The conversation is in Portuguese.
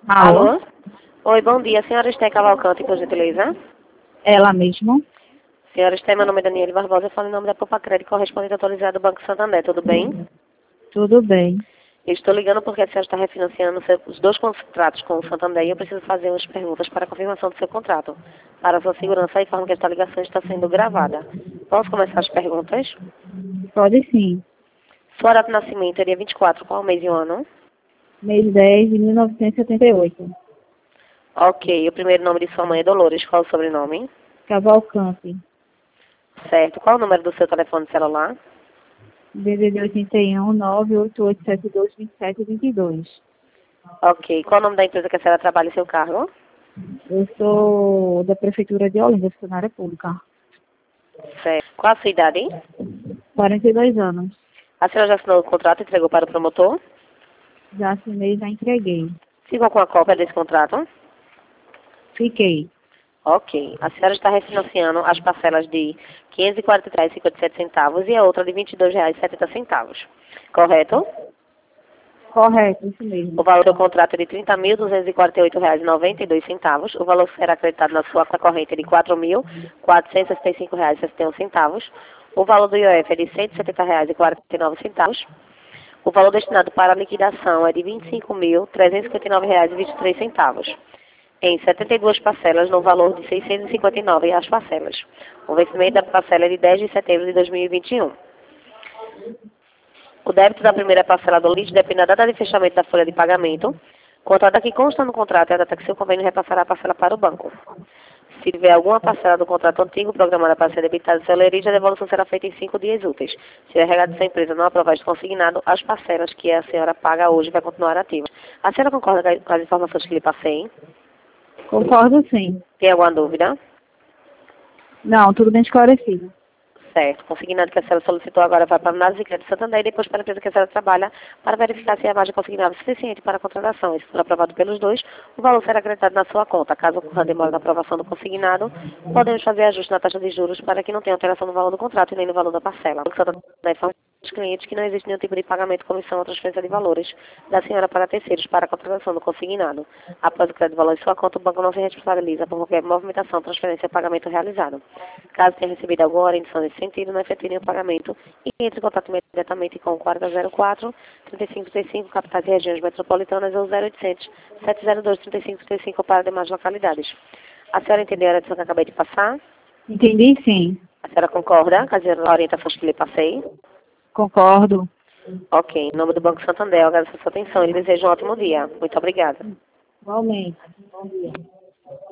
Alô? Alô? Oi, bom dia. A senhora está em Cavalcante, por gentileza? Ela mesmo? Senhora está, meu nome é Daniele Barbosa, eu falo em nome da Poupa Crédito, correspondente autorizado do Banco Santander, tudo bem? Tudo bem. Eu estou ligando porque a senhora está refinanciando os dois contratos com o Santander e eu preciso fazer umas perguntas para a confirmação do seu contrato. Para a sua segurança, informo que esta ligação está sendo gravada. Posso começar as perguntas? Pode sim. Sua data de nascimento é dia 24, qual mês e o ano? Mês 10 de 1978. Ok, o primeiro nome de sua mãe é Dolores, qual o sobrenome? Cavalcante. Certo, qual o número do seu telefone celular? DDD 81 98872 2722. Ok, qual o nome da empresa que a senhora trabalha em seu cargo? Eu sou da Prefeitura de Olinda, funcionária pública. Certo. Qual a sua idade? 42 anos. A senhora já assinou o contrato e entregou para o promotor? Já assinei, já entreguei. Ficou com a cópia desse contrato? Fiquei. Ok. A senhora está refinanciando as parcelas de R$ 540,57 e a outra de R$ 22,70. Correto? Correto, isso O mesmo. valor do contrato é de R$ 30.248,92. O valor será acreditado na sua conta corrente é de R$ 4.465,61. O valor do IOF é de R$ 170,49. O valor destinado para a liquidação é de R$ 25.359,23. Em 72 parcelas, no valor de R$ 659 as parcelas. O vencimento da parcela é de 10 de setembro de 2021. O débito da primeira parcela do LIT depende da data de fechamento da folha de pagamento. Quanto à data que consta no contrato, é a data que seu convênio repassará a parcela para o banco. Se tiver alguma parcela do contrato antigo programada para ser debitada seu LERIT, a devolução será feita em 5 dias úteis. Se a regra dessa empresa não aprovar este consignado, as parcelas que a senhora paga hoje vai continuar ativas. A senhora concorda com as informações que lhe passei? Concordo sim. Tem alguma dúvida? Não, tudo bem esclarecido. Certo. Consignado que a senhora solicitou agora vai para a análise de crédito Santander e depois para a empresa que a senhora trabalha para verificar se a margem consignada é suficiente para a contratação. E se for aprovado pelos dois, o valor será acreditado na sua conta. Caso ocorra demora na aprovação do consignado, podemos fazer ajuste na taxa de juros para que não tenha alteração no valor do contrato e nem no valor da parcela. O Santander informa aos clientes que não existe nenhum tipo de pagamento, comissão ou transferência de valores da senhora para terceiros para a contratação do consignado. Após o crédito de valor em sua conta, o banco não se responsabiliza por qualquer movimentação, transferência ou pagamento realizado. Caso tenha recebido alguma orientação nesse sentido, não efetue nenhum pagamento e entre em contato imediatamente com o 4004-3535, capitais e regiões metropolitanas, ou 0800 702 3535 para demais localidades. A senhora entendeu a orientação que eu acabei de passar? Entendi sim. A senhora concorda com as orientações que lhe passei? Concordo. Ok. Em nome do Banco Santander, eu agradeço a sua atenção e lhe desejo um ótimo dia. Muito obrigada. Igualmente. Bom dia.